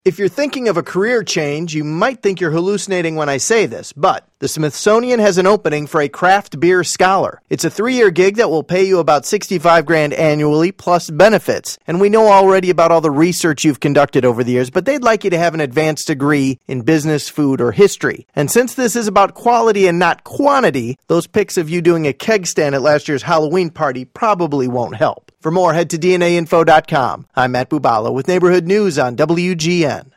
If you're thinking of a career change, you might think you're hallucinating when I say this, but the Smithsonian has an opening for a craft beer scholar. It's a 3-year gig that will pay you about $65,000 annually plus benefits. And we know already about all the research you've conducted over the years, but they'd like you to have an advanced degree in business, food, or history. And since this is about quality and not quantity, those pics of you doing a keg stand at last year's Halloween party probably won't help. For more, head to DNAinfo.com. I'm Matt Bubala with Neighborhood News on WGN.